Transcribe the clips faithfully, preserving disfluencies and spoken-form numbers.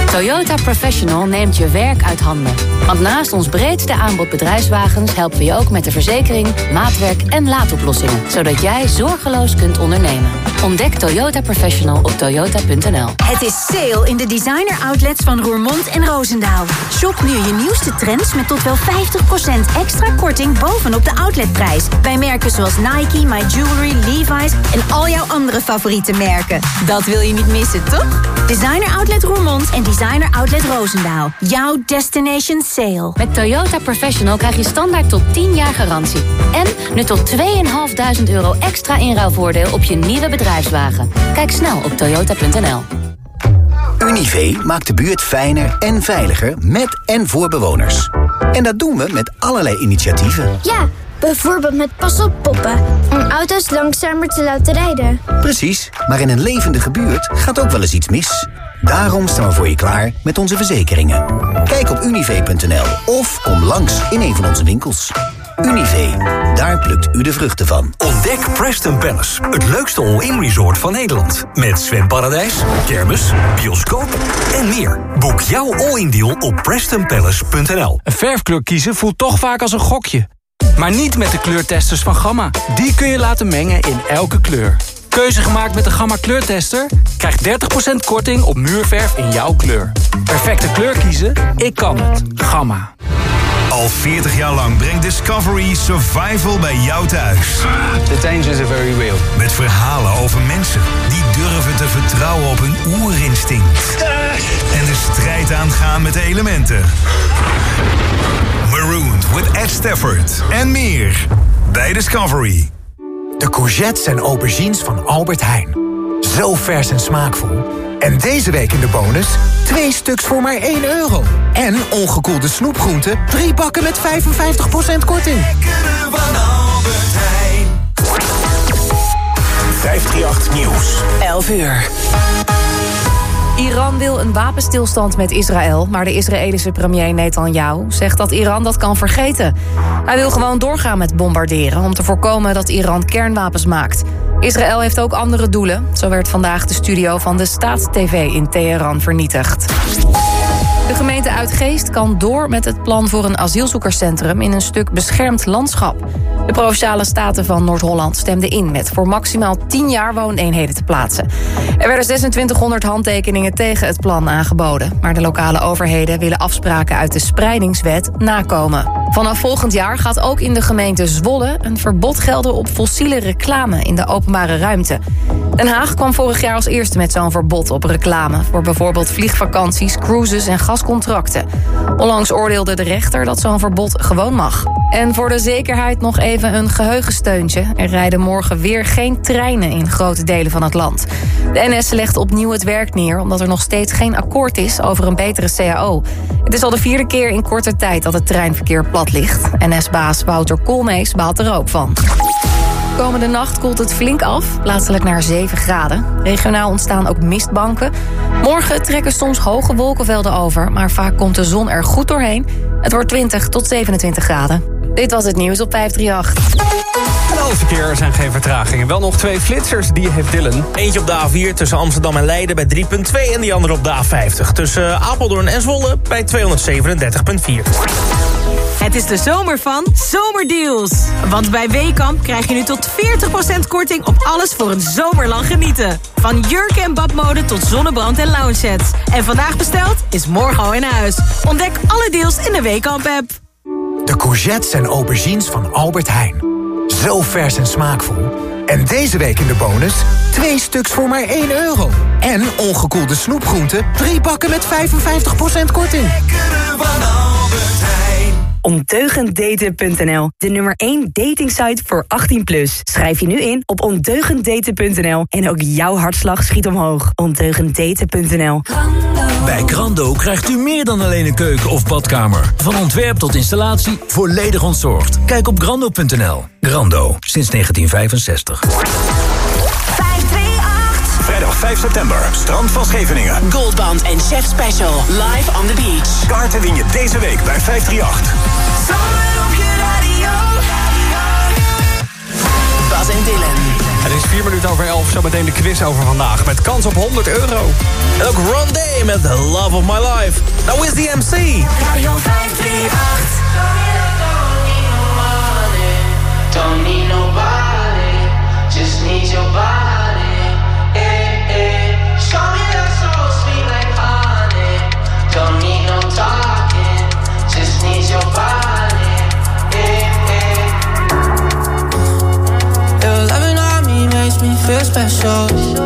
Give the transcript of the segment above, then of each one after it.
Toyota Professional neemt je werk uit handen. Want naast ons breedste aanbod bedrijfswagens helpen we je ook met de verzekering, maatwerk en laadoplossingen. Zodat jij zorgeloos kunt ondernemen. Ontdek Toyota Professional op toyota punt n l. Het is sale in de designer outlets van Roermond en Roosendaal. Shop nu je nieuwste trends met tot wel vijftig procent extra korting bovenop de outletprijs. Bij merken zoals Nike, My Jewelry, Levi's en al jouw andere favoriete merken. Dat wil je niet missen, toch? Designer Outlet Roermond en Designer Outlet Roosendaal. Jouw destination sale. Met Toyota Professional krijg je standaard tot tien jaar garantie. En nu tot tweeduizend vijfhonderd euro extra inruilvoordeel op je nieuwe bedrijfswagen. Kijk snel op toyota punt n l. Univé maakt de buurt fijner en veiliger met en voor bewoners. En dat doen we met allerlei initiatieven. Ja, bijvoorbeeld met pas op poppen. Om auto's langzamer te laten rijden. Precies, maar in een levendige buurt gaat ook wel eens iets mis. Daarom staan we voor je klaar met onze verzekeringen. Kijk op univé punt n l of kom langs in een van onze winkels. Univé, daar plukt u de vruchten van. Ontdek Preston Palace, het leukste all-in resort van Nederland. Met zwemparadijs, kermis, bioscoop en meer. Boek jouw all-in deal op preston palace punt n l. Een verfkleur kiezen voelt toch vaak als een gokje. Maar niet met de kleurtesters van Gamma. Die kun je laten mengen in elke kleur. Keuze gemaakt met de Gamma kleurtester? Krijg dertig procent korting op muurverf in jouw kleur. Perfecte kleur kiezen? Ik kan het. Gamma. Al veertig jaar lang brengt Discovery Survival bij jou thuis. The dangers are very real. Met verhalen over mensen die durven te vertrouwen op hun oerinstinct. En de strijd aangaan met de elementen. Marooned with Ed Stafford en meer bij Discovery. De courgettes en aubergines van Albert Heijn. Zo vers en smaakvol. En deze week in de bonus twee stuks voor maar één euro. En ongekoelde snoepgroenten, drie bakken met vijfenvijftig procent korting. Van Albert Heijn. vijfhonderdachttien Nieuws. elf uur. Iran wil een wapenstilstand met Israël, maar de Israëlische premier Netanyahu zegt dat Iran dat kan vergeten. Hij wil gewoon doorgaan met bombarderen om te voorkomen dat Iran kernwapens maakt. Israël heeft ook andere doelen. Zo werd vandaag de studio van de Staats-T V in Teheran vernietigd. De gemeente Uitgeest kan door met het plan voor een asielzoekerscentrum in een stuk beschermd landschap. De Provinciale Staten van Noord-Holland stemden in met voor maximaal tien jaar wooneenheden te plaatsen. Er werden zesentwintighonderd handtekeningen tegen het plan aangeboden. Maar de lokale overheden willen afspraken uit de spreidingswet nakomen. Vanaf volgend jaar gaat ook in de gemeente Zwolle een verbod gelden op fossiele reclame in de openbare ruimte. Den Haag kwam vorig jaar als eerste met zo'n verbod op reclame voor bijvoorbeeld vliegvakanties, cruises en gascontracten. Onlangs oordeelde de rechter dat zo'n verbod gewoon mag. En voor de zekerheid nog even een geheugensteuntje. Er rijden morgen weer geen treinen in grote delen van het land. De N S legt opnieuw het werk neer omdat er nog steeds geen akkoord is over een betere C A O. Het is al de vierde keer in korte tijd dat het treinverkeer plat ligt. N S-baas Wouter Koolmees baalt er ook van. Komende nacht koelt het flink af, plaatselijk naar zeven graden. Regionaal ontstaan ook mistbanken. Morgen trekken soms hoge wolkenvelden over, maar vaak komt de zon er goed doorheen. Het wordt twintig tot zevenentwintig graden. Dit was het nieuws op vijf drie acht. En al het verkeer zijn geen vertragingen. Wel nog twee flitsers, die heeft Dylan. Eentje op de A vier tussen Amsterdam en Leiden bij drie komma twee... en die andere op de A vijftig tussen Apeldoorn en Zwolle bij tweehonderdzevenendertig komma vier. Het is de zomer van Zomerdeals. Want bij Weekamp krijg je nu tot veertig procent korting op alles voor een zomerlang genieten. Van jurken en badmode tot zonnebrand en lounge sets. En vandaag besteld is morgen al in huis. Ontdek alle deals in de Weekamp-app. De courgettes en aubergines van Albert Heijn. Zo vers en smaakvol. En deze week in de bonus twee stuks voor maar één euro. En ongekoelde snoepgroenten, drie bakken met vijfenvijftig procent korting. Van Albert Heijn. Ondeugenddaten punt n l, de nummer één datingsite voor achttien plus. Schrijf je nu in op ondeugenddaten punt n l en ook jouw hartslag schiet omhoog. ondeugenddaten punt n l. Bij Grando krijgt u meer dan alleen een keuken of badkamer. Van ontwerp tot installatie, volledig ontzorgd. Kijk op grando punt n l. Grando, sinds negentien vijfenzestig. Vrijdag vijf september, Strand van Scheveningen. Goldband en Chef Special, live on the beach. Kaarten win je deze week bij vijf drie acht. Zomer op je radio. Bas en Dylan. Het is vier minuten over elf, zo meteen de quiz over vandaag. Met kans op honderd euro. En ook Rondé met The Love of My Life. Nou is die M C. Radio vijf drie acht. Don't need nobody, just need your body. Eh, eh. Show me that soul sweet like honey. Don't need no talking, just need your body. Eh, eh. Your loving on me makes me feel special.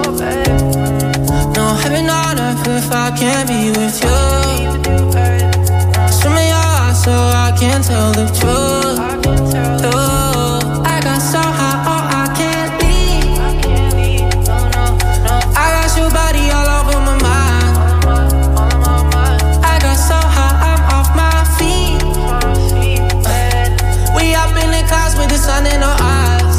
No heaven on earth if I can't be with you. Swim in your eyes so I can tell the truth. Oh. So high, oh, I can't leave. I got your body all over my mind. I got so high, I'm off my feet. We up in the clouds with the sun in our eyes.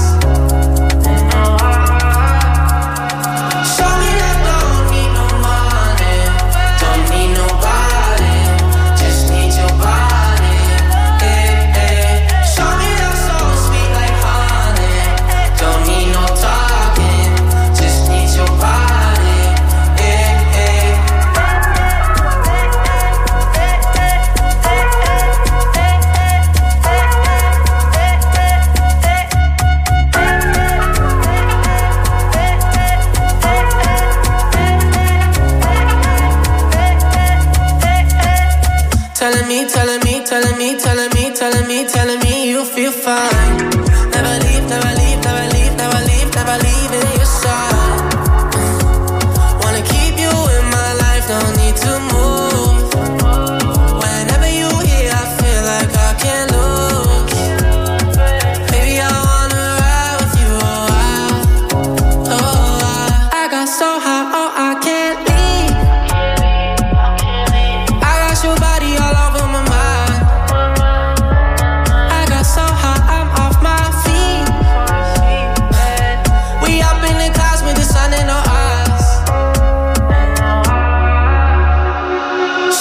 Show me that don't need no money, don't need nobody, just need your body. Eh, eh. Show me that soul sweet like honey. Don't need no talking, just need your body. Eh, eh. Telling me, telling me, telling me, telling me, telling me, telling me you feel fine. Never leave, never leave, never leave, never leave, never leave in your side. Wanna keep you in my life, no need to move. Whenever you here, I feel like I can't lose. Baby, I wanna ride with you a while. Oh, I, I got so high, oh, I can't leave. I got your body all over my mind. I got so high, I'm off my feet. We up in the clouds with the sun in our eyes.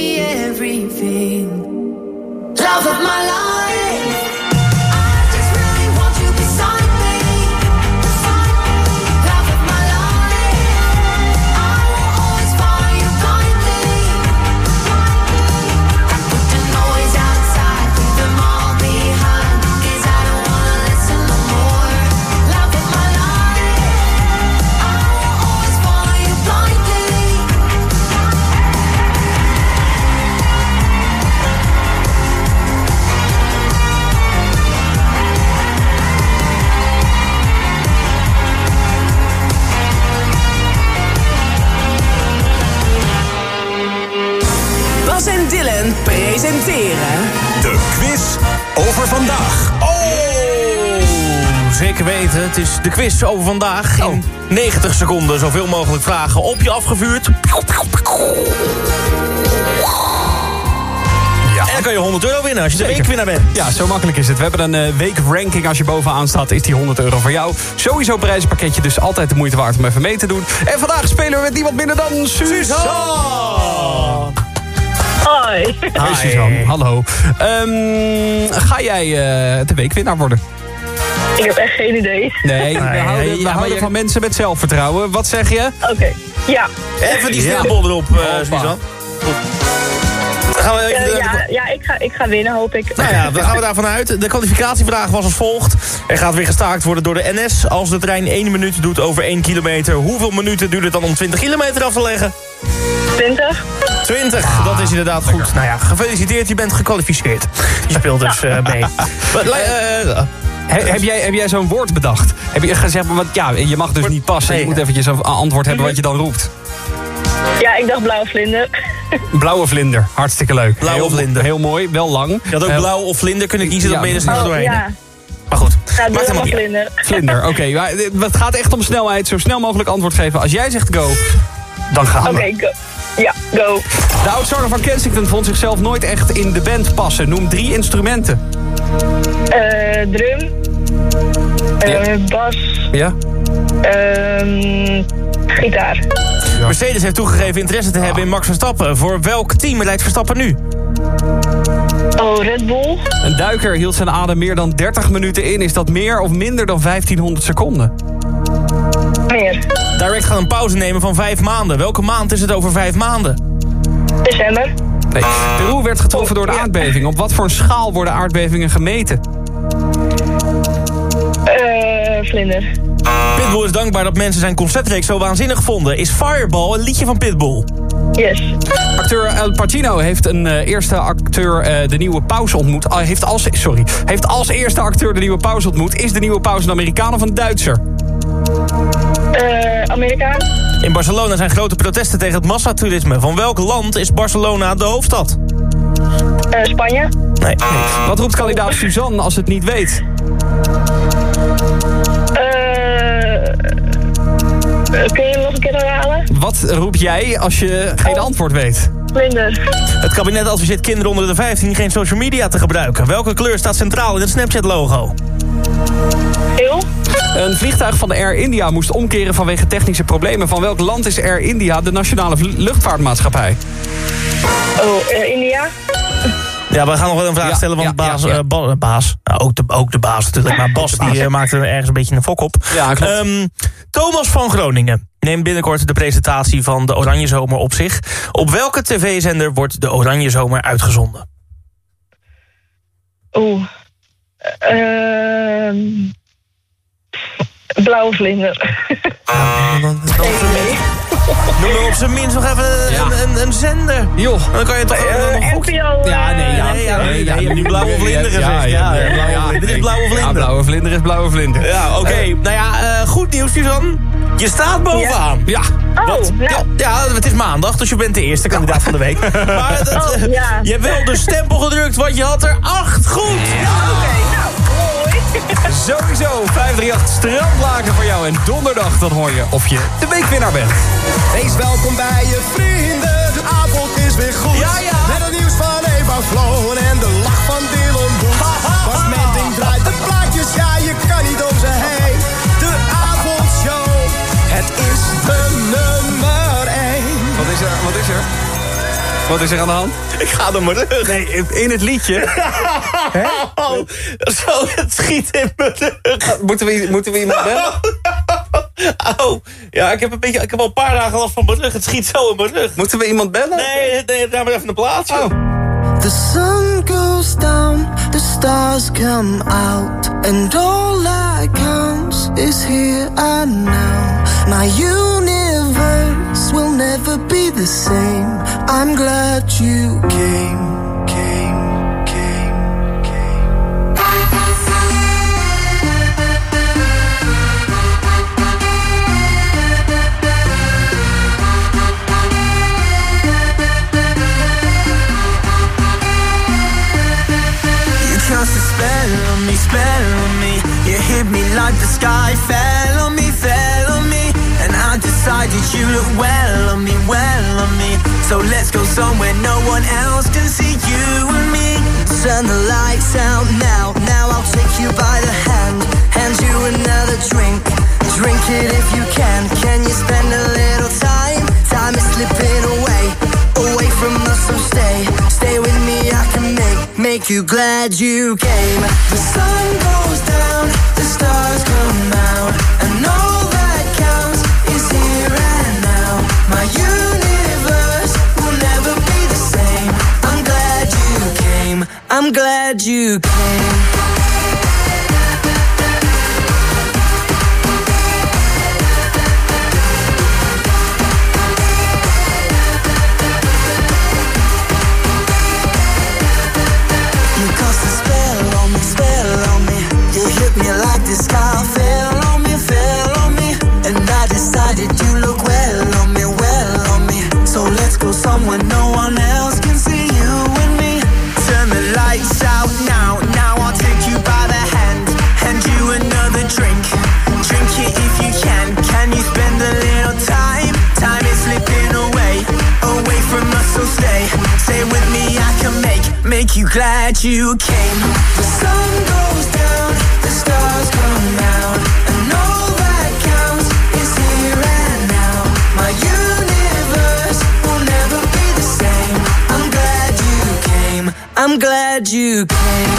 be everything. Love of my life. En Dylan presenteren de quiz over vandaag. Oh, zeker weten. Het is de quiz over vandaag. In oh. negentig seconden zoveel mogelijk vragen op je afgevuurd. Ja. En dan kan je honderd euro winnen als je de Zeker. weekwinnaar bent. Ja, zo makkelijk is het. We hebben een uh, weekranking. Als je bovenaan staat, is die honderd euro voor jou. Sowieso prijzenpakketje, dus altijd de moeite waard om even mee te doen. En vandaag spelen we met niemand minder dan Suzanne. Hoi. Hoi Suzanne, hallo. Um, ga jij uh, de weekwinnaar worden? Ik heb echt geen idee. Nee, we nee, houden, we ja, houden je... van mensen met zelfvertrouwen. Wat zeg je? Oké, okay. ja. Even die stempel ja. erop, uh, Suzanne. Gaan we even, uh, ja, ja ik, ga, ik ga winnen, hoop ik. Nou ja, dan gaan we daarvan uit. De kwalificatievraag was als volgt. Er gaat weer gestaakt worden door de N S. Als de trein één minuut doet over één kilometer... hoeveel minuten duurt het dan om twintig kilometer af te leggen? twintig. twintig, ah, dat is inderdaad goed. Lekker. Nou ja, gefeliciteerd, je bent gekwalificeerd. Je speelt dus uh, mee. But, uh, uh, He, heb jij, heb jij zo'n woord bedacht? Heb je gezegd, want ja, je mag dus niet passen. Je moet eventjes een antwoord hebben wat je dan roept. Ja, ik dacht blauwe vlinder. Blauwe vlinder, hartstikke leuk. Blauwe heel, vlinder. Heel mooi, wel lang. Je had ook uh, blauw of vlinder kunnen kiezen, ja, dat ben je er snel oh, doorheen. Ja. Maar goed, ja, maakt helemaal niet. Vlinder. Vlinder, oké. Okay. Het gaat echt om snelheid. Zo snel mogelijk antwoord geven. Als jij zegt go, dan gaan we. Oké, okay, go. Ja, go. De oudzanger van Kensington vond zichzelf nooit echt in de band passen. Noem drie instrumenten. Uh, drum. Uh, ja. Bas. Ja. Um, gitaar. Ja. Mercedes heeft toegegeven interesse te hebben in Max Verstappen. Voor welk team rijdt Verstappen nu? Oh, Red Bull. Een duiker hield zijn adem meer dan dertig minuten in. Is dat meer of minder dan vijftienhonderd seconden? Meer. Direct gaat een pauze nemen van vijf maanden. Welke maand is het over vijf maanden? December. Nee. Peru werd getroffen door de aardbeving. Op wat voor een schaal worden aardbevingen gemeten? Eh, uh, vlinder. Pitbull is dankbaar dat mensen zijn concertreeks zo waanzinnig vonden. Is Fireball een liedje van Pitbull? Yes. Acteur Al Pacino heeft een uh, eerste acteur uh, de nieuwe paus ontmoet. Uh, heeft, als, sorry, heeft als eerste acteur de nieuwe paus ontmoet. Is de nieuwe paus een Amerikaan of een Duitser? Uh, Amerikaan. In Barcelona zijn grote protesten tegen het massatoerisme. Van welk land is Barcelona de hoofdstad? Uh, Spanje. Nee, nee. Wat roept kandidaat Suzanne als het niet weet? Uh, kun je hem nog een keer herhalen? Wat roep jij als je geen oh. antwoord weet? Vlinder. Het kabinet adviseert kinderen onder de vijftien geen social media te gebruiken. Welke kleur staat centraal in het Snapchat-logo? Geel. Een vliegtuig van de Air India moest omkeren vanwege technische problemen. Van welk land is Air India de nationale luchtvaartmaatschappij? Oh, Air India? Ja, we gaan nog wel een vraag ja, stellen, want ja, baas... Ja, ja. Uh, ba baas nou, ook, de, ook de baas natuurlijk, maar Bas die uh, maakte er ergens een beetje een fok op. Ja, klopt. Um, Thomas van Groningen neemt binnenkort de presentatie van de Oranje Zomer op zich. Op welke tv-zender wordt de Oranje Zomer uitgezonden? Oeh. Uh, blauwe vlinder. Ja, dan, dan, dan nee. Noem er op zijn minst nog even een, ja. een, een, een zender. Joh. Dan kan je toch... Uh, nog N P O. Ja, nee, ja. Nee, ja, nee, ja, ja, je hebt nu blauwe vlinder gezegd. Ja, ja, ja, ja, ja, dit is blauwe vlinder. Ja, blauwe vlinder is blauwe vlinder. Ja, oké. Okay. Uh, nou ja, uh, goed nieuws, Suzanne. Je staat bovenaan. Ja. Oh, Wat? nou. Ja, ja, het is maandag, dus je bent de eerste kandidaat van de week. Maar dat, oh, uh, ja. je hebt wel de stempel gedrukt, want je had er acht goed. Ja, oké. Okay, nou, mooi. Sowieso, vijf drie acht strandlaken voor jou. En donderdag dan hoor je of je de weekwinnaar bent. Wees welkom bij je vrienden, de avond is weer goed. Ja, ja. Met het nieuws van Eva Floon en de lach van Dylan Boet. Bas Menting draait de plaatjes, ja je kan niet om ze heen. De avondshow, het is de nummer één. Wat is er, wat is er? Wat is er aan de hand? Ik ga door mijn rug. Nee, in het liedje. Hè? Oh, zo, het schiet in mijn rug. Moeten we, moeten we iemand bellen? Oh, ja, ik heb, een beetje, ik heb al een paar dagen last van mijn rug. Het schiet zo in mijn rug. Moeten we iemand bellen? Nee, nee, daar maar even een plaatsje. Oh. The sun goes down, the stars come out, and all that counts is here and now. My universe will never be the same. I'm glad you came. Cast a spell on me, spell on me. You hit me like the sky fell on me, fell on me. And I decided you look well on me, well on me. So let's go somewhere no one else can see you and me. Turn the lights out now, now I'll take you by the hand. Hand you another drink, drink it if you can. Can you spend a little time? Time is slipping away, away from us, so stay. Stay with me, I can make, make you glad you came. The sun goes down, the stars come out, and all that counts is here and now. My universe will never be the same. I'm glad you came, I'm glad you came. Me like the sky fell on me, fell on me. And I decided you look well on me, well on me. So let's go somewhere no one else can see you and me. Turn the lights out now, now I'll take you by the hand. Hand you another drink, drink it if you can. Can you spend a little time? Time is slipping away, away from us, so stay. Stay with me, I can make, make you glad you came. The sun goes down, the stars come out, and all that counts is here and now. My universe will never be the same. I'm glad you came, I'm glad you came.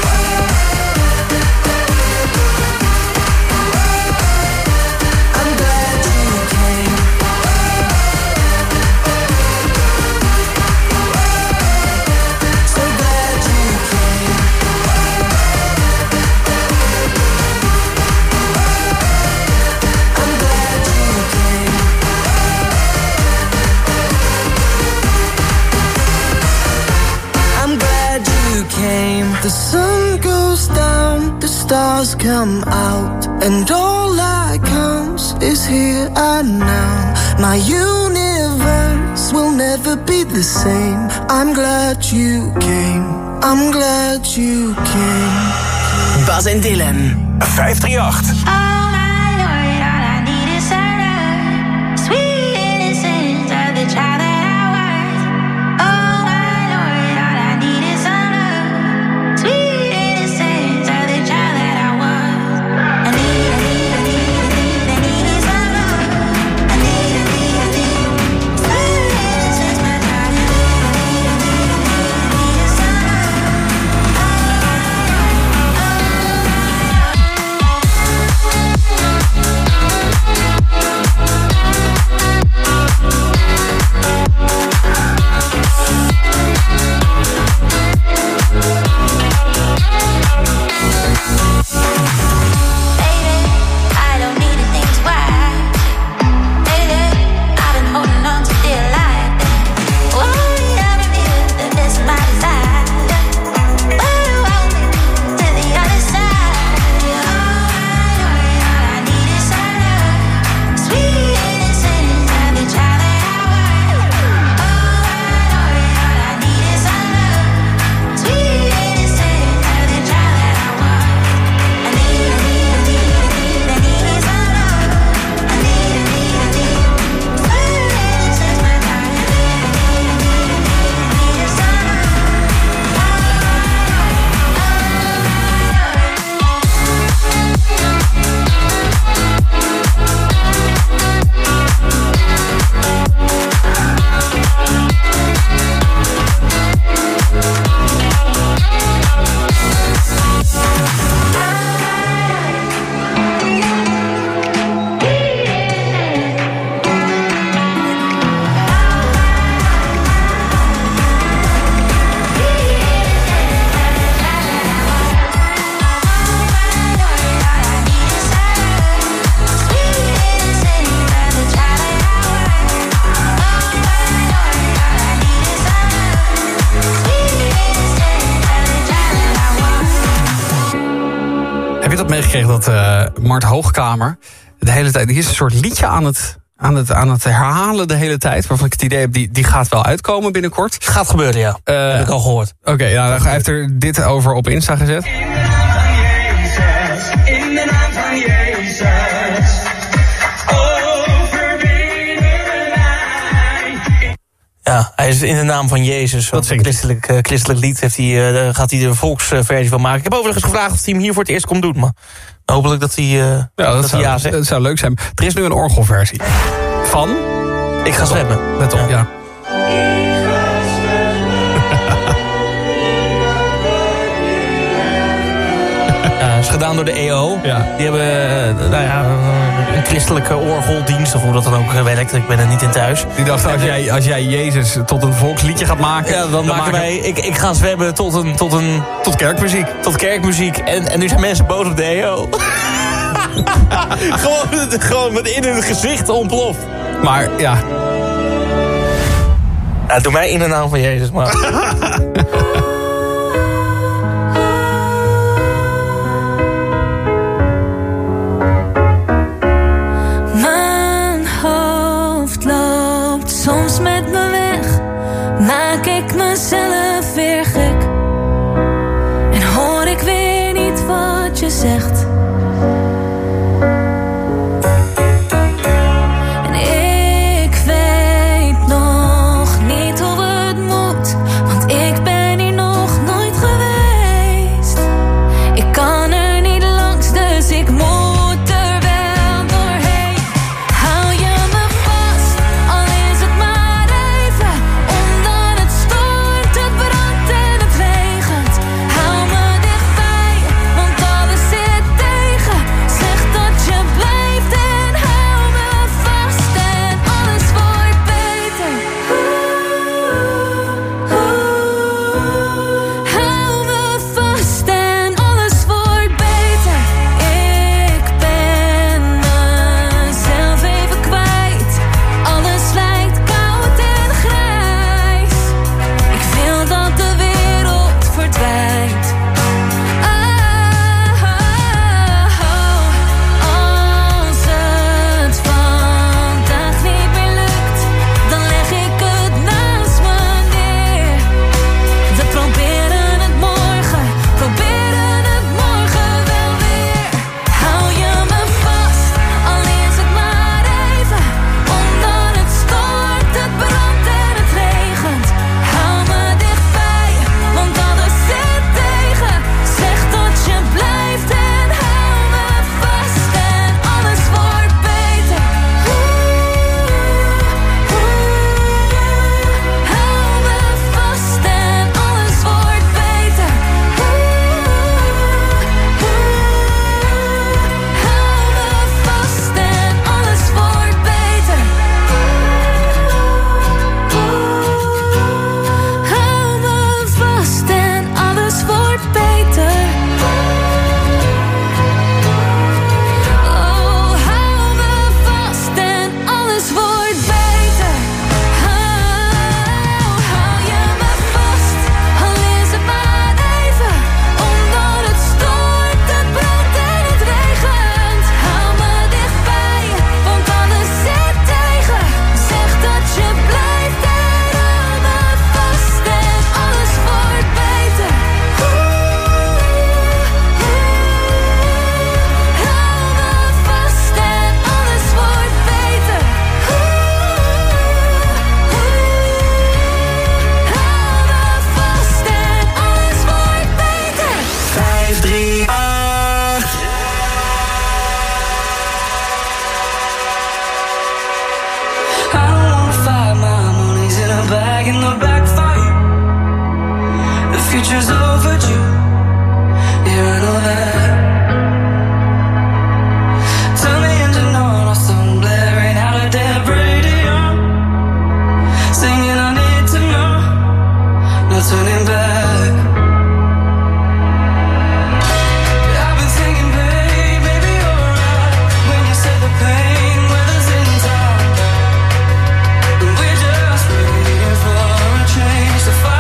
The sun goes down, the stars come out, and all that counts is here and now. My universe will never be the same. I'm glad you came, I'm glad you came. Bas en Dylan. vijf drie acht. I je dat meegekregen dat uh, Mart Hoogkamer de hele tijd... Die is een soort liedje aan het, aan het, aan het herhalen de hele tijd. Waarvan ik het idee heb, die, die gaat wel uitkomen binnenkort. Gaat gebeuren, ja. Uh, heb ik al gehoord. Oké, okay, nou, hij heeft er dit over op Insta gezet. In de naam van Jezus, in de naam van Jezus. Ja, hij is in de naam van Jezus. Wat een christelijk, uh, christelijk lied heeft hij, uh, gaat hij de volksversie van maken. Ik heb overigens gevraagd of hij hem hier voor het eerst komt doen. Maar hopelijk dat hij, uh, ja, dat dat zou, hij ja zegt. Dat zou leuk zijn. Er is nu een orgelversie van... Ik ga zwemmen. Let op, ja. ja. Ja, is gedaan door de E O. Ja. Die hebben uh, nou ja, een christelijke orgeldienst, of hoe dat dan ook werkt. Ik ben er niet in thuis. Die dacht, als jij, als jij Jezus tot een volksliedje gaat maken... Ja, dan, dan maken wij... Ik, ik ga zwemmen tot een... Tot, een, tot kerkmuziek. Tot kerkmuziek. En, en nu zijn mensen boos op de E O. gewoon, gewoon met in hun gezicht ontploft. Maar, ja... Ja, doe mij in de naam van Jezus, maar... Soms met me weg, maak ik mezelf weer gek. En hoor ik weer niet wat je zegt. En ik weet nog niet hoe het moet, want ik ben hier nog nooit geweest. Ik kan er niet langs, dus ik moet.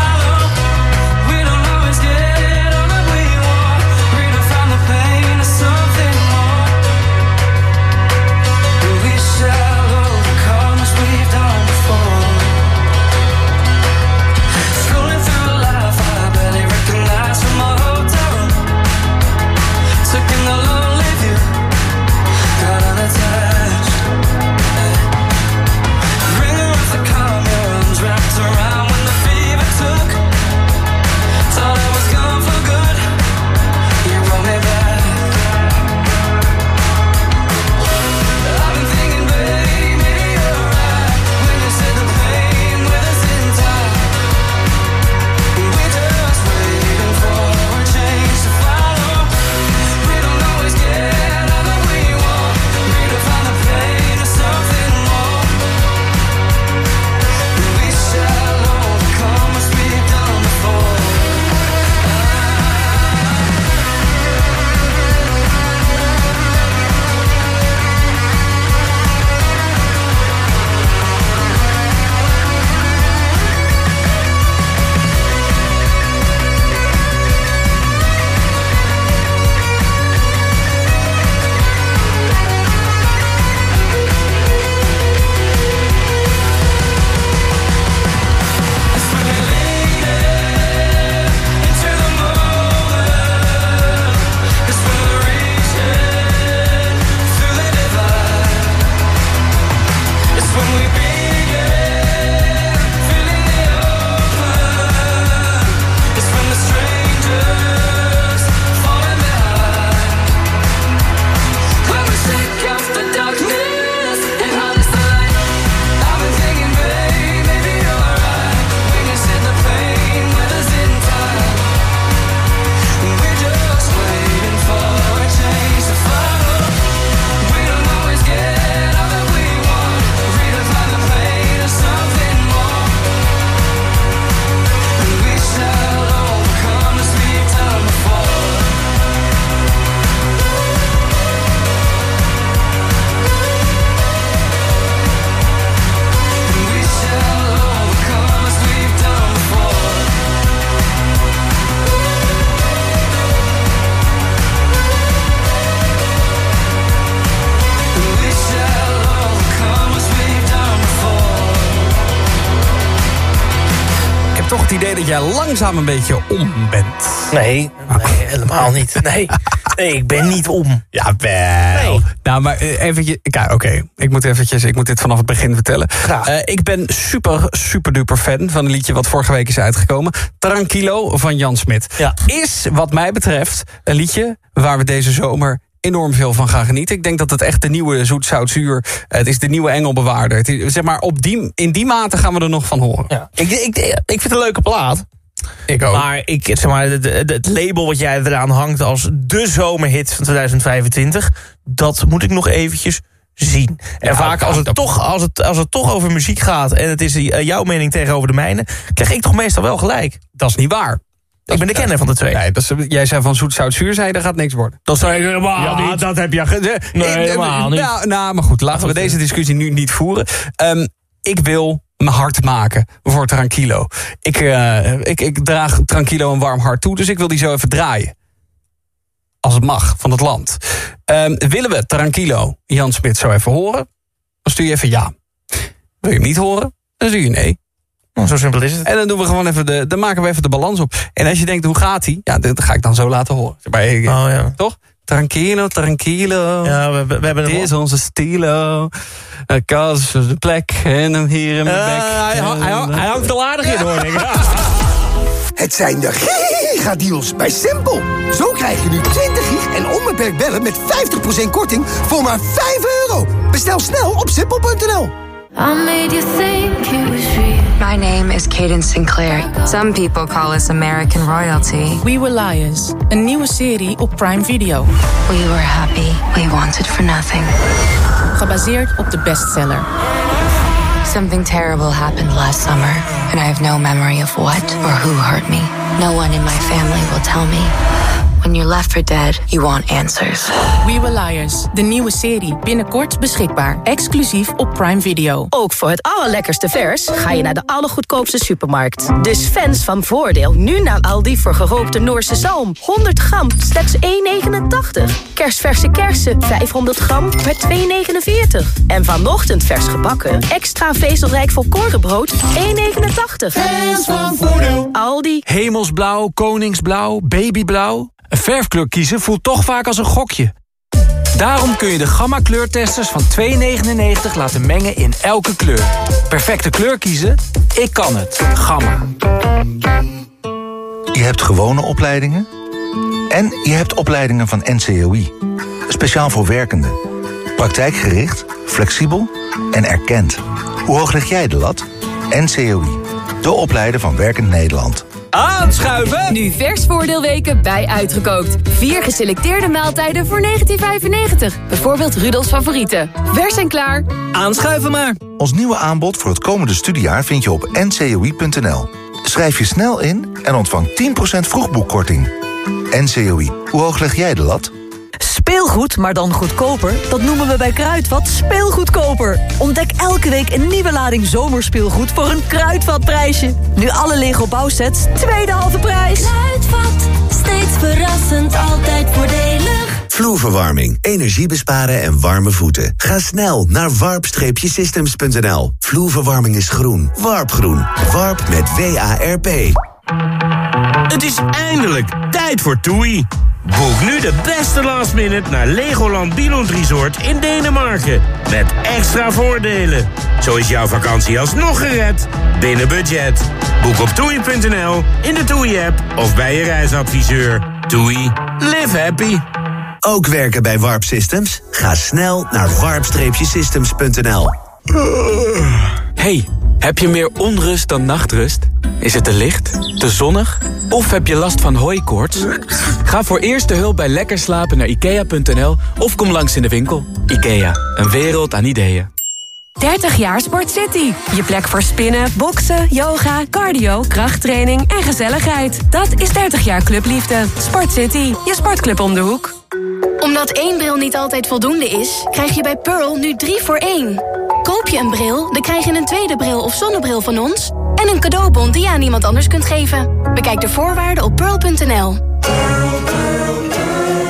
So idee dat jij langzaam een beetje om bent. Nee, nee helemaal niet. Nee. nee, ik ben niet om. Ja, wel. Nee. Nou, maar eventjes... Kijk, oké. Okay. Ik moet eventjes... Ik moet dit vanaf het begin vertellen. Uh, ik ben super, super duper fan van een liedje wat vorige week is uitgekomen. Tranquilo van Jan Smit. Ja. Is, wat mij betreft, een liedje waar we deze zomer enorm veel van gaan genieten. Ik denk dat het echt de nieuwe zoet, zout, zuur... Het is de nieuwe engelbewaarder. Het is, zeg maar, op die, in die mate gaan we er nog van horen. Ja. Ik, ik, ik vind het een leuke plaat. Ik ook. Maar ik, zeg maar, het, het label wat jij eraan hangt als de zomerhit van twintig vijfentwintig... dat moet ik nog eventjes zien. En ja, vaak als het, dat... toch, als, het, als het toch over muziek gaat... en het is jouw mening tegenover de mijne... krijg ik toch meestal wel gelijk. Dat is niet waar. Ik ben de kenner van de twee. Nee, dat is, jij zei van zoet, zout, zuur, zei dat gaat niks worden. Dat zei ik helemaal ja, niet. dat heb je gezegd. Nee, helemaal niet. Nou, nou, maar goed, laten we deze discussie nu niet voeren. Um, ik wil mijn hart maken voor Tranquilo. Ik, uh, ik, ik draag Tranquilo een warm hart toe, dus ik wil die zo even draaien. Als het mag, van het land. Um, willen we Tranquilo, Jan Smit, zo even horen? Dan stuur je even ja. Wil je hem niet horen? Dan stuur je nee. Oh, zo simpel is het. En dan doen we gewoon even de, dan maken we even de balans op. En als je denkt, hoe gaat hij? Ja, dat ga ik dan zo laten horen. Maar, oh, ja. Toch? Tranquilo, tranquilo. Ja, we, we hebben Dit is onze stilo. Een kast, de plek. En dan hier in mijn uh, bek. Hij, hij, hij, hij houdt er aardig in, hoor ik. Het zijn de gigadeals bij Simpel. Zo krijg je nu twintig gig en onbeperkt bellen met vijftig procent korting voor maar vijf euro. Bestel snel op simpel punt n l. I made you think it was real. My name is Cadence Sinclair. Some people call us American royalty. We Were Liars, een nieuwe serie op Prime Video. We were happy, we wanted for nothing. Gebaseerd op de bestseller. Something terrible happened last summer, and I have no memory of what or who hurt me. No one in my family will tell me. When you're left for dead, you want answers. We Were Liars, de nieuwe serie. Binnenkort beschikbaar. Exclusief op Prime Video. Ook voor het allerlekkerste vers ga je naar de allergoedkoopste supermarkt. Dus fans van Voordeel nu naar Aldi voor gerookte Noorse zalm. honderd gram, slechts één negenentachtig. Kersverse kersen, vijfhonderd gram, per twee negenenveertig. En vanochtend vers gebakken, extra vezelrijk volkorenbrood, één negenentachtig. Fans van Voordeel. Aldi. Hemelsblauw, koningsblauw, babyblauw. Een verfkleur kiezen voelt toch vaak als een gokje. Daarom kun je de Gamma kleurtesters van twee negenennegentig laten mengen in elke kleur. Perfecte kleur kiezen? Ik kan het. Gamma. Je hebt gewone opleidingen en je hebt opleidingen van N C O I. Speciaal voor werkenden. Praktijkgericht, flexibel en erkend. Hoe hoog leg jij de lat? N C O I. De opleider van Werkend Nederland. Aanschuiven! Nu vers voordeelweken bij Uitgekookt. Vier geselecteerde maaltijden voor negentien vijfennegentig. Bijvoorbeeld Rudolfs favorieten. Vers en klaar. Aanschuiven maar. Ons nieuwe aanbod voor het komende studiejaar vind je op n c o i punt n l. Schrijf je snel in en ontvang tien procent vroegboekkorting. N C O I. Hoe hoog leg jij de lat? Speelgoed, maar dan goedkoper? Dat noemen we bij Kruidvat speelgoedkoper. Ontdek elke week een nieuwe lading zomerspeelgoed voor een Kruidvatprijsje. Nu alle Lego bouwsets, tweede halve prijs. Kruidvat, steeds verrassend, altijd voordelig. Vloerverwarming, energie besparen en warme voeten. Ga snel naar warp systems punt n l. Vloerverwarming is groen. Warpgroen. Warp met W A R P. Het is eindelijk tijd voor TUI. Boek nu de beste last minute naar Legoland Billund Resort in Denemarken. Met extra voordelen. Zo is jouw vakantie alsnog gered. Binnen budget. Boek op toei punt n l, in de TUI-app of bij je reisadviseur. TUI. Live happy. Ook werken bij Warp Systems? Ga snel naar warp systems punt n l. Hey, heb je meer onrust dan nachtrust? Is het te licht, te zonnig of heb je last van hooikoorts? Ga voor eerste hulp bij lekker slapen naar ikea punt n l of kom langs in de winkel. Ikea, een wereld aan ideeën. dertig jaar Sport City. Je plek voor spinnen, boksen, yoga, cardio, krachttraining en gezelligheid. Dat is dertig jaar clubliefde. Sport City, je sportclub om de hoek. Omdat één bril niet altijd voldoende is, krijg je bij Pearl nu drie voor één. Koop je een bril, dan krijg je een tweede bril of zonnebril van ons en een cadeaubon die je aan iemand anders kunt geven. Bekijk de voorwaarden op pearl punt n l.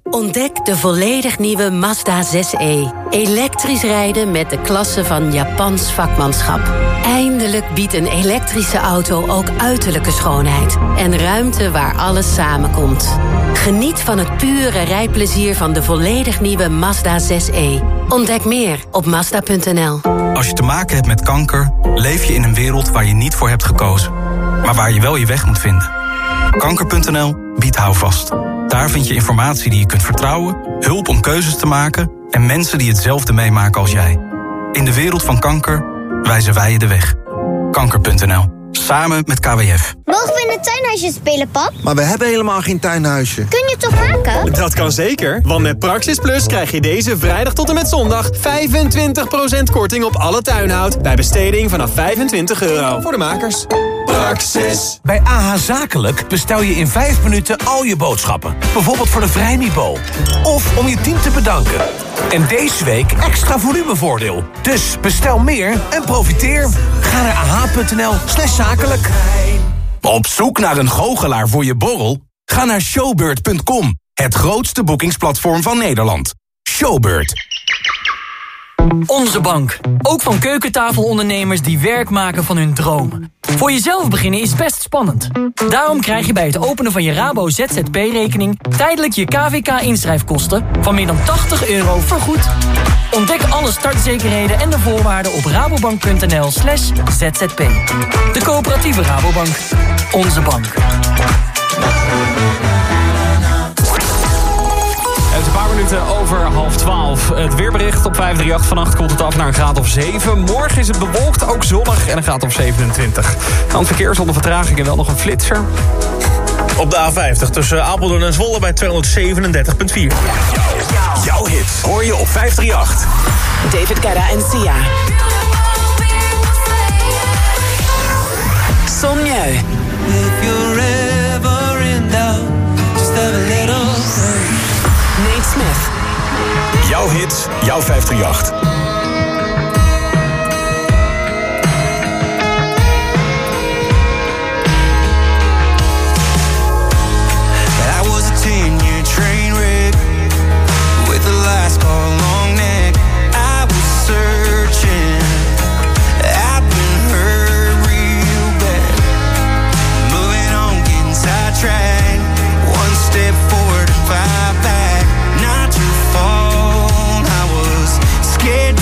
Ontdek de volledig nieuwe Mazda zes e. Elektrisch rijden met de klasse van Japans vakmanschap. Eindelijk biedt een elektrische auto ook uiterlijke schoonheid. En ruimte waar alles samenkomt. Geniet van het pure rijplezier van de volledig nieuwe Mazda zes e. Ontdek meer op Mazda punt n l. Als je te maken hebt met kanker, leef je in een wereld waar je niet voor hebt gekozen. Maar waar je wel je weg moet vinden. Kanker punt n l biedt houvast. Daar vind je informatie die je kunt vertrouwen, hulp om keuzes te maken en mensen die hetzelfde meemaken als jij. In de wereld van kanker wijzen wij je de weg. Kanker punt n l. Samen met K W F. Mogen we in het tuinhuisje spelen, pap? Maar we hebben helemaal geen tuinhuisje. Kun je het toch maken? Dat kan zeker, want met Praxis Plus krijg je deze vrijdag tot en met zondag vijfentwintig procent korting op alle tuinhout bij besteding vanaf vijfentwintig euro. Voor de makers. Praxis. Bij A H Zakelijk bestel je in vijf minuten al je boodschappen. Bijvoorbeeld voor de Vrijmibo. Of om je team te bedanken. En deze week extra volumevoordeel. Dus bestel meer en profiteer. Ga naar a h punt n l slash zakelijk. Op zoek naar een goochelaar voor je borrel? Ga naar showbird punt com. Het grootste boekingsplatform van Nederland. Showbird. Onze bank. Ook van keukentafelondernemers die werk maken van hun droom. Voor jezelf beginnen is best spannend. Daarom krijg je bij het openen van je Rabo Z Z P-rekening... tijdelijk je K V K-inschrijfkosten van meer dan tachtig euro vergoed. Ontdek alle startzekerheden en de voorwaarden op rabobank punt n l slash z z p. De coöperatieve Rabobank. Onze bank. Het is een paar minuten over half twaalf. Het weerbericht op vijf drie acht. Vannacht koelt het af naar een graad of zeven. Morgen is het bewolkt, ook zonnig en een graad of zevenentwintig. Aan het verkeer zonder vertraging en wel nog een flitser. Op de A vijftig tussen Apeldoorn en Zwolle bij tweehonderdzevenendertig komma vier. Jouw hit hoor je op vijf drie acht. David Guetta en Sia. Son Mieu. If you're ever in doubt, just have a little faith. Nate Smith. Jouw hit, jouw vijf drie acht. I was a ten-year train wreck with the last call long neck. I was searching, I've been hurt real bad. Moving on, getting sidetracked. One step forward and five back. Not your fault, I was scared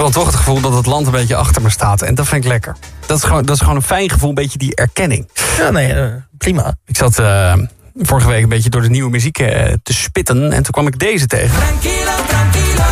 dan toch het gevoel dat het land een beetje achter me staat. En dat vind ik lekker. Dat is gewoon, dat is gewoon een fijn gevoel, een beetje die erkenning. Ja, nee, uh, prima. Ik zat uh, vorige week een beetje door de nieuwe muziek uh, te spitten. En toen kwam ik deze tegen. Tranquilo, tranquilo.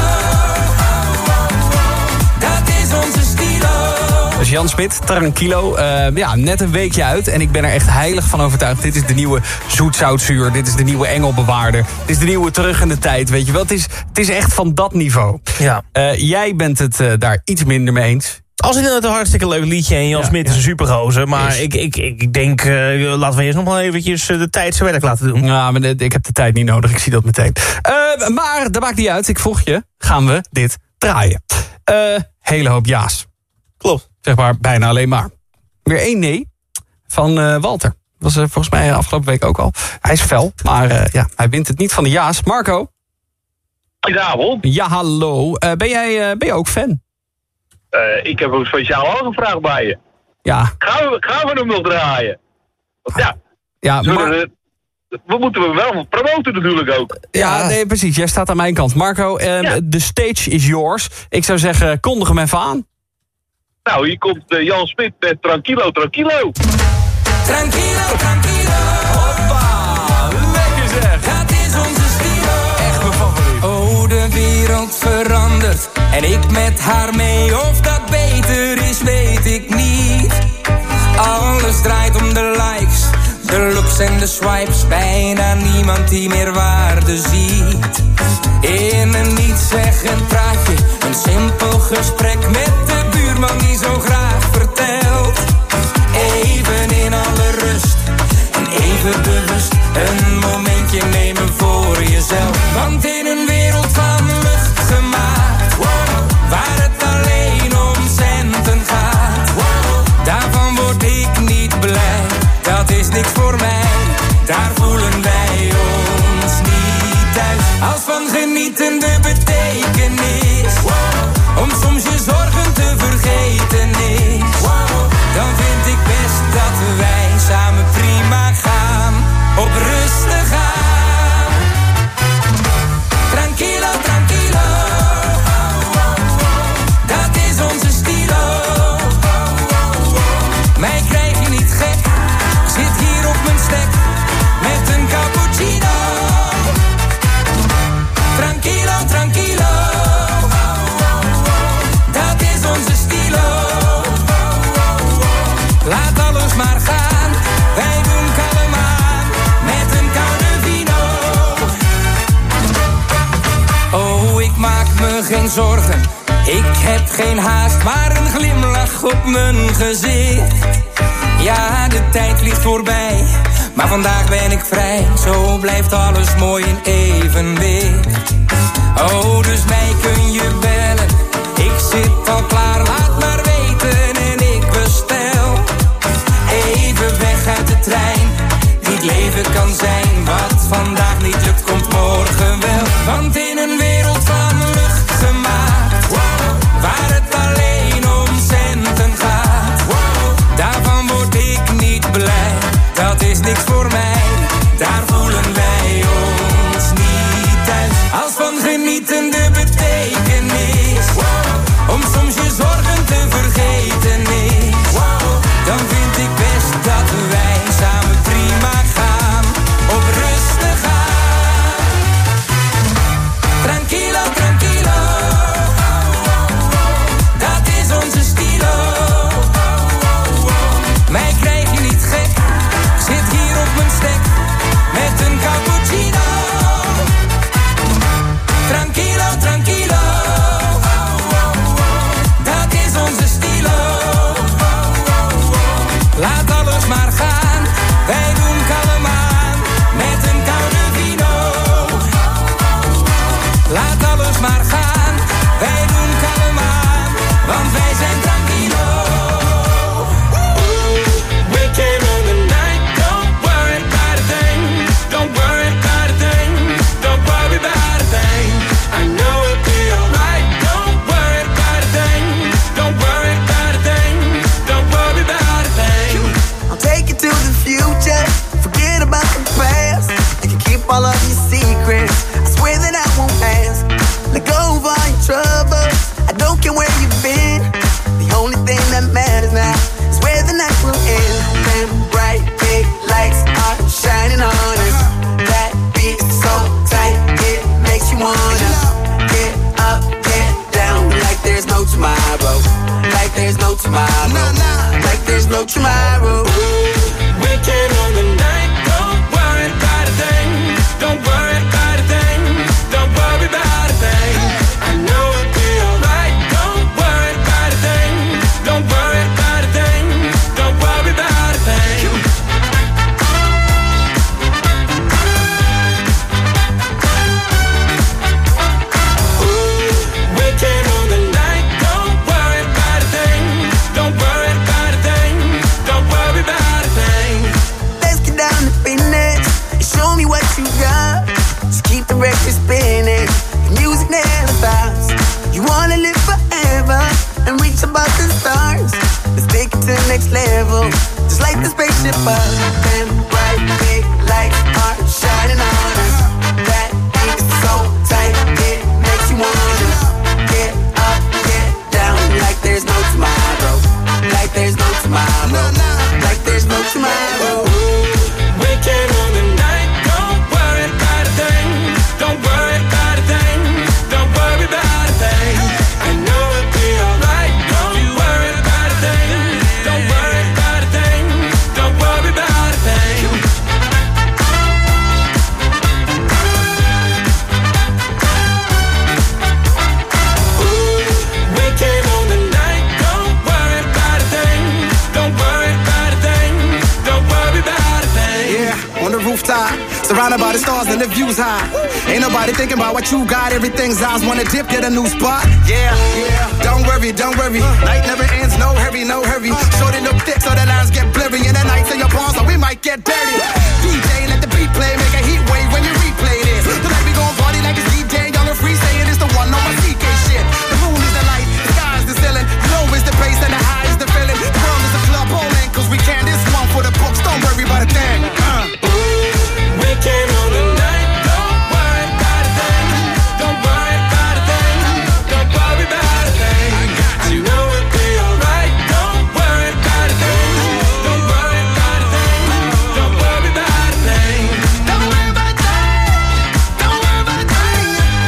Dat is onze stilo. Dus Jan Smit, Tranquilo. Uh, ja, net een weekje uit. En ik ben er echt heilig van overtuigd. Dit is de nieuwe zoet-zout-zuur. Dit is de nieuwe engelbewaarder. Dit is de nieuwe terug in de tijd. Weet je wel, het is, het is echt van dat niveau. Ja. Uh, jij bent het uh, daar iets minder mee eens. Als het een hartstikke leuk liedje en Jan ja, Smit is ja. een supergozer. Maar ik, ik, ik denk, uh, laten we eerst nog wel eventjes de tijd zijn werk laten doen. Ja, maar de, ik heb de tijd niet nodig. Ik zie dat meteen. Uh, maar dat maakt niet uit. Ik vroeg je, gaan we dit draaien? Uh, hele hoop ja's. Klopt. Zeg maar bijna alleen maar. Weer één nee van uh, Walter. Dat was uh, volgens mij afgelopen week ook al. Hij is fel, maar uh, ja, hij wint het niet van de ja's. Marco? Goedenavond. Ja, hallo. Uh, ben, jij, uh, ben je ook fan? Uh, ik heb ook speciaal aangevraagd bij je. Ja. Gaan we, gaan we hem nog draaien? Want ja, ja maar... we, we moeten hem wel promoten natuurlijk ook. Ja, ja, nee, precies. Jij staat aan mijn kant. Marco, uh, ja. de stage is yours. Ik zou zeggen, kondig hem even aan. Nou, hier komt uh, Jan Smit met Tranquilo, Tranquilo. Tranquilo, tranquilo. Hoppa, lekker zeg. Dat is onze stilo. Echt mijn favoriet. Oh, de wereld verandert en ik met haar mee. Of dat beter is, weet ik niet. Alles draait om de likes, de looks en de swipes. Bijna niemand die meer waarde ziet. In een niet-zeggend praatje, een simpel gesprek met de buurman die zo graag vertelt. Even in alle rust en even bewust een momentje nemen voor jezelf. Want in een wereld van lucht gemaakt, wow, waar het alleen om centen gaat, wow, daarvan word ik niet blij. Dat is niks voor mij, daar voelen wij ons niet thuis. Als van genieten de betekenis, wow, om soms je zorgen te vergeten is, wow, dan vind ik best dat wij samen prima gaan, op rustig aan. Tranquilo, tranquilo, dat is onze stilo. Mij krijg je niet gek, ik zit hier op mijn stek met een cappuccino. Tranquilo, tranquilo, dat is onze stilo. Laat alles maar gaan, wij doen kalm aan met een koude vino. Oh, ik maak me geen zorgen, ik heb geen haast, maar een glimlach op mijn gezicht. Ja, de tijd vliegt voorbij, maar vandaag ben ik vrij. Zo blijft alles mooi in evenwicht. Oh, dus mij kun je bellen, ik zit al klaar, laat maar weten en ik bestel. Even weg uit de trein, niet leven kan zijn. Wat vandaag niet lukt, komt morgen wel. Want in een wereld van lucht gemaakt, wow, waar het alleen om centen gaat, wow, daarvan word ik niet blij. Dat is niks voor mij, daar voelen wij ons niet thuis. Als van genieten de betekenis, wow, om soms je zorgen te vergeten is, wow, dan vind ik best dat wij samen prima gaan, op rustig aan. it, but them bright big lights are shining on us. That ink so tight, it makes you wanna get up, get down, like there's no tomorrow, like there's no tomorrow, like there's no tomorrow. We came on the night, don't worry about a thing, don't worry about a thing, don't worry about a thing. I know it'll be alright, don't worry about a thing, don't worry about a thing, don't worry about a thing. We came on the night, don't worry about a thing, don't worry about a thing, don't worry about a thing. Yeah, on the rooftop, surrounded by the stars and the views high. Ain't nobody thinking about what you got, everything's eyes. Wanna dip, get a new spot. Yeah, yeah. Don't worry, don't worry. Night never ends, no hurry, no hurry. Shorty look thick so the lines get blurry. And the nights in your palms, so we might get dirty. D J, let the beat play, make a heat wave when you replay this. Tonight we gon' party like it's D J, y'all are free saying it's the one on my C K shit. The moon is the light, the sky is the ceiling. Low is the bass and the high is the feeling. The world is a club holding, cause we can this one for the books. Don't worry about a thing. Uh. We came on the night, don't worry about a thing, don't worry about a thing, don't worry about a thing. I know it'll be alright, don't worry about a thing, don't worry about a thing, don't worry about a thing. Don't worry about a thing, don't worry about a thing.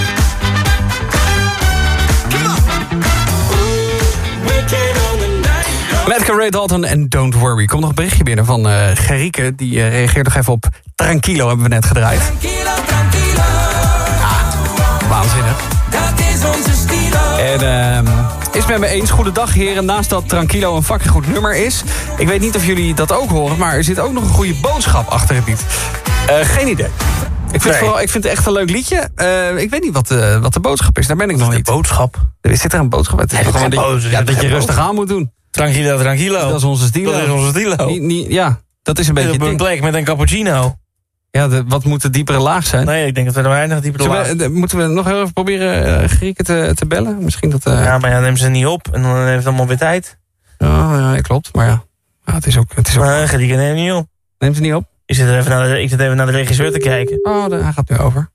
Come on. We came on the night. Met Ray Dalton en Don't Worry. Komt nog een berichtje binnen van uh, Gerike. Die uh, reageert nog even op Tranquilo, hebben we net gedraaid. Tranquilo, tranquilo. Ah, waanzinnig. Dat is onze stilo. En uh, is met me eens. Goedendag heren. Naast dat Tranquilo een fucking goed nummer is. Ik weet niet of jullie dat ook horen, maar er zit ook nog een goede boodschap achter het lied. Uh, geen idee. Ik vind, nee. vooral, ik vind het echt een leuk liedje. Uh, ik weet niet wat de, wat de boodschap is. Daar ben ik nog niet. Boodschap? Er zit er een boodschap uit. Het is gewoon dat je, ja, dat je rustig aan moet doen. Tranquilo, tranquilo. Dat is onze stilo. Dat is onze stilo. Niet, niet, ja, dat is een beetje op een plek met een cappuccino. Ja, de, wat moet de diepere laag zijn? Nee, ik denk dat we er weinig diepere laag zijn. Moeten we nog heel even proberen uh, Grieken te, te bellen? Misschien dat... Uh... Ja, maar ja, neem ze niet op. En dan heeft het allemaal weer tijd. Ja, ja klopt. Maar ja, ja het is ook... Het is ook... Maar Grieken neemt niet op. Neemt ze niet op? Ik zit, even naar de, ik zit even naar de regisseur te kijken. Oh, de, hij gaat nu over.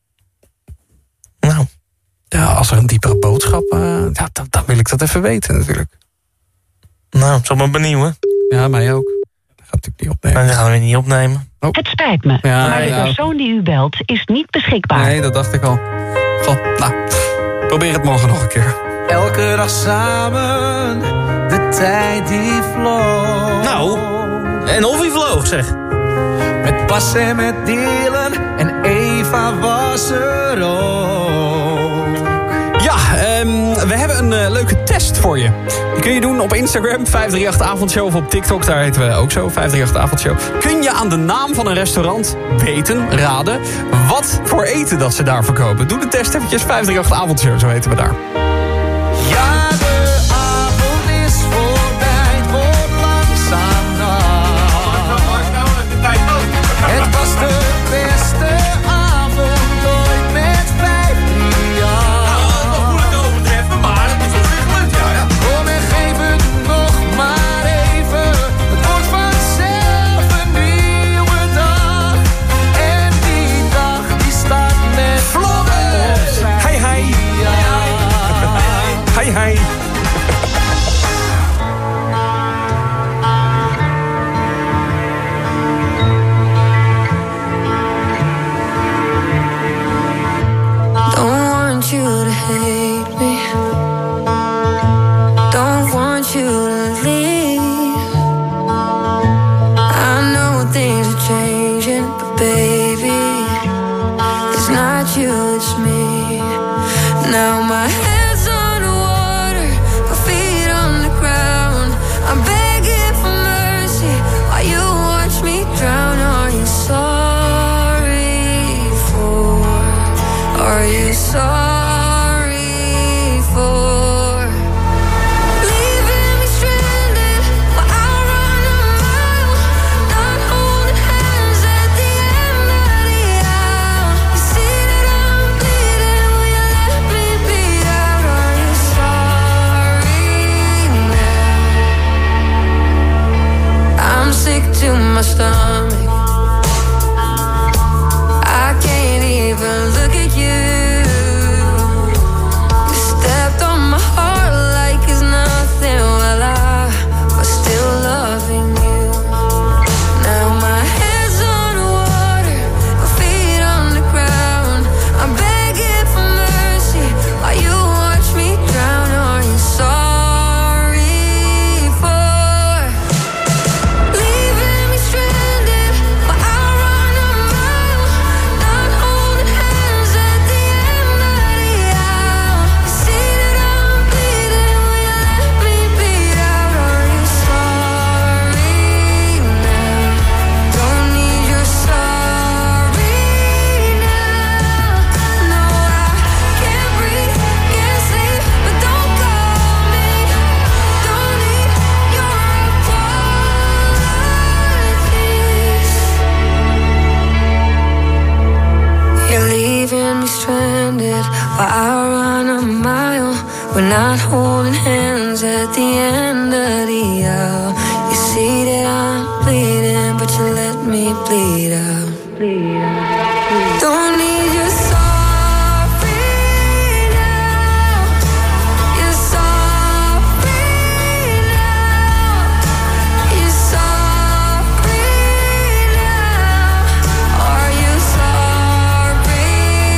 Nou. Ja, als er een diepere boodschap... Uh, ja, dan, dan wil ik dat even weten natuurlijk. Nou, het zal me benieuwen. Ja, mij ook. Dat gaat natuurlijk niet opnemen. Nee, dat gaan we niet opnemen. Oh. Het spijt me, ja, maar de ja. persoon die u belt is niet beschikbaar. Nee, dat dacht ik al. God, nou, probeer het morgen nog een keer. Elke dag samen, de tijd die vloog. Nou, en of hij vloog, zeg. Met Bas en met Dylan en Eva was er ook. Ja, um, we hebben een uh, leuke test voor je. Die kun je doen op Instagram, vijf drie acht avondshow, of op TikTok, daar heten we ook zo, vijf drie acht avondshow. Kun je aan de naam van een restaurant weten, raden, wat voor eten dat ze daar verkopen. Doe de test eventjes, vijf drie acht avondshow, zo heten we daar. Ja, de avond is voorbij, het wordt langzaam nacht. Het was de beste avond ooit met vijf drie acht. my stomach. I can't even look at you. You stepped on my heart like it's nothing. Well, I was still loving you. Now my head's underwater, my feet on the ground. I'm begging for mercy while you watch me drown. Are you sorry for leaving me stranded while I run a mile, not holding hands at the end of the aisle? You see that I'm bleeding, will you let me bleed out? Are you sorry now? Don't need your sorry now. No, I can't breathe, can't sleep, but don't call me. Don't need your apologies. You're leaving me stranded while I run a mile. We're not holding hands at the end of the aisle. You see that I'm bleeding, but you let me bleed out. Don't need your sorry now. You're sorry now. You're sorry now. Are you sorry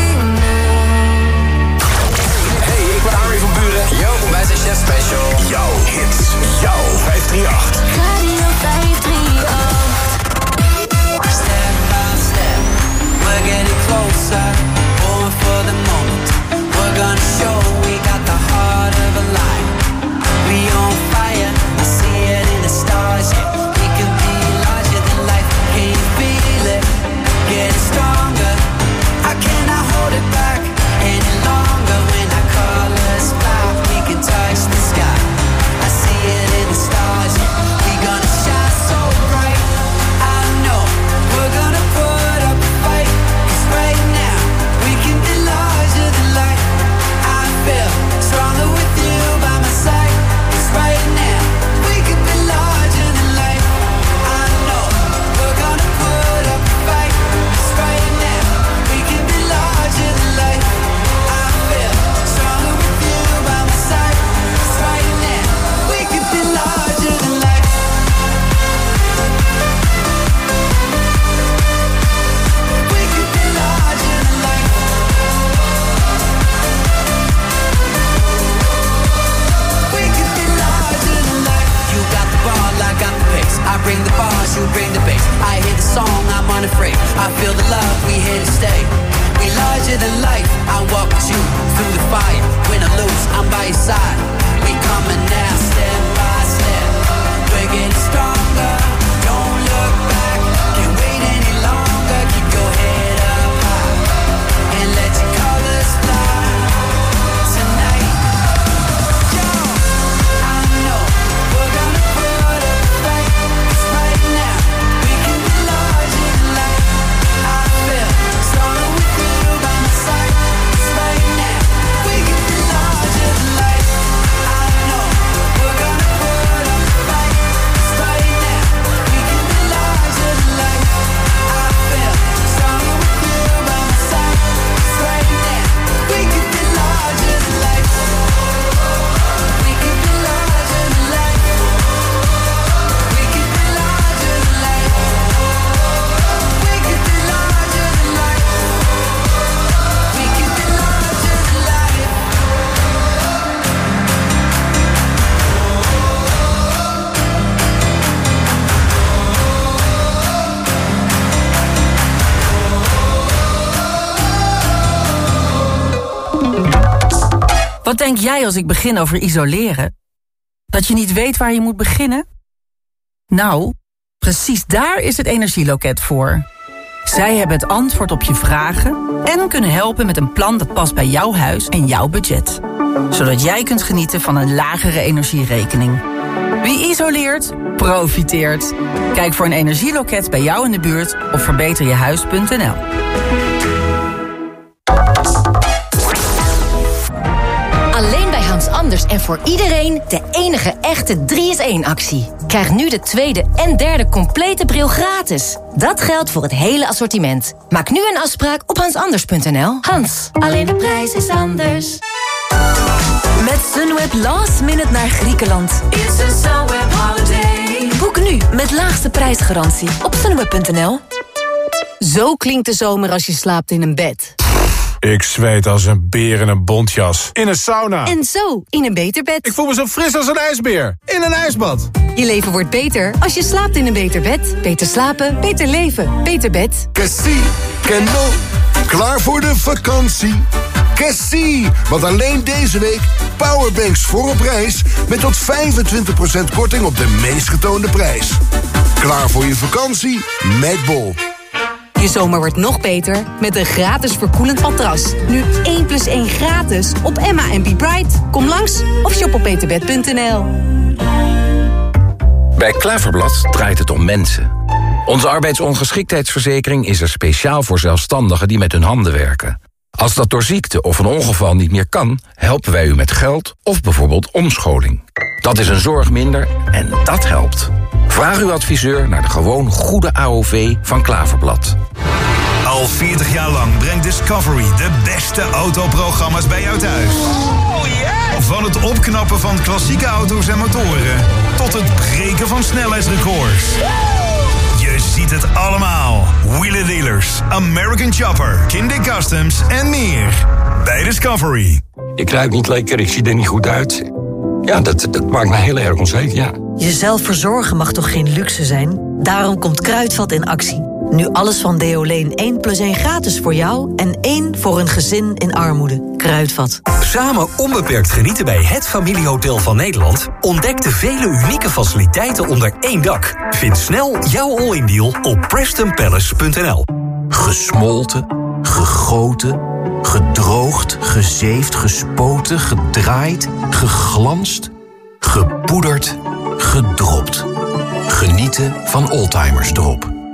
now? Hey, ik ben Armin van Buren. Yo, wij zijn Chef Special. Jouw hits, jouw vijf drie acht. Radio vijf drie acht. Step by step, we're getting closer. Going for the moment. We're gonna show we got the heart of a lion. We on fire, I see it in the stars. Yeah, we can be larger than life. Can you feel it? Getting stronger. I cannot hold it back any longer. When our colors fly, we can touch the sky. I see it in the stars. Yeah, we gonna shine so bright. I know we're gonna put up a fight. 'Cause right now we can be larger than life. I feel stronger with you by my side. 'Cause right now we can be larger than life. I know we're gonna put up a fight. 'Cause right now we can be larger than life. I feel stronger with you by my side. 'Cause right now we can be larger than life. We can be larger than life. We can be larger than life. You got the ball, I got the pace. I bring the bars, you bring the bass. I hear the song, I'm unafraid. I feel the love, we here to stay. We larger than life. I walk with you through the fire. Win or lose, I'm by your side. We coming now, step by step. We're getting stronger. Don't look back. Can't wait any longer. Keep your head up high and let your colors fly tonight. Yo, I know we're gonna put up a fight. 'Cause right now we can be larger than life. I feel stronger with you by my side. 'Cause right now we can be larger than life. I know we're gonna put up a fight. 'Cause right now we can be larger than life. I feel stronger with you by my side. 'Cause right now we can be larger than life. We can be larger than life. We can be larger than life. We can be larger than life. We can be larger than life. Wat denk jij als ik begin over isoleren? Dat je niet weet waar je moet beginnen? Nou, precies daar is het Energieloket voor. Zij hebben het antwoord op je vragen en kunnen helpen met een plan dat past bij jouw huis en jouw budget. Zodat jij kunt genieten van een lagere energierekening. Wie isoleert, profiteert. Kijk voor een energieloket bij jou in de buurt op verbeter je huis punt n l. Alleen bij Hans Anders en voor iedereen de enige echte drie is één actie. Krijg nu de tweede en derde complete bril gratis. Dat geldt voor het hele assortiment. Maak nu een afspraak op hans anders punt n l. Hans, alleen de prijs is anders. Met Sunweb last minute naar Griekenland. It's a Sunweb holiday. Boek nu met laagste prijsgarantie op sunweb punt n l. Zo klinkt de zomer als je slaapt in een bed. Ik zweet als een beer in een bontjas. In een sauna. En zo, in een beter bed. Ik voel me zo fris als een ijsbeer. In een ijsbad. Je leven wordt beter als je slaapt in een beter bed. Beter slapen, beter leven, beter bed. Cassie, Kendall, klaar voor de vakantie. Cassie, want alleen deze week powerbanks voor op reis met tot vijfentwintig procent korting op de meest getoonde prijs. Klaar voor je vakantie met Bol. Je zomer wordt nog beter met een gratis verkoelend matras. Nu één plus één gratis op Emma en Be Bright. Kom langs of shop op beterbed punt n l. Bij Klaverblad draait het om mensen. Onze arbeidsongeschiktheidsverzekering is er speciaal voor zelfstandigen die met hun handen werken. Als dat door ziekte of een ongeval niet meer kan, helpen wij u met geld of bijvoorbeeld omscholing. Dat is een zorg minder en dat helpt. Vraag uw adviseur naar de gewoon goede A O V van Klaverblad. Al veertig jaar lang brengt Discovery de beste autoprogramma's bij jou thuis. Oh yeah! Van het opknappen van klassieke auto's en motoren tot het breken van snelheidsrecords. Je ziet het allemaal. Wheeler Dealers, American Chopper, Kindy Customs en meer. Bij Discovery. Ik ruik niet lekker, ik zie er niet goed uit. Ja, dat, dat maakt me heel erg onzeker, ja. Jezelf verzorgen mag toch geen luxe zijn? Daarom komt Kruidvat in actie. Nu alles van Deoleen één plus één gratis voor jou en één voor een gezin in armoede. Kruidvat. Samen onbeperkt genieten bij het familiehotel van Nederland. Ontdek de vele unieke faciliteiten onder één dak. Vind snel jouw all-in deal op preston palace punt n l. Gesmolten, gegoten, gedroogd, gezeefd, gespoten, gedraaid, geglanst, gepoederd, gedropt. Genieten van Oldtimers Drop.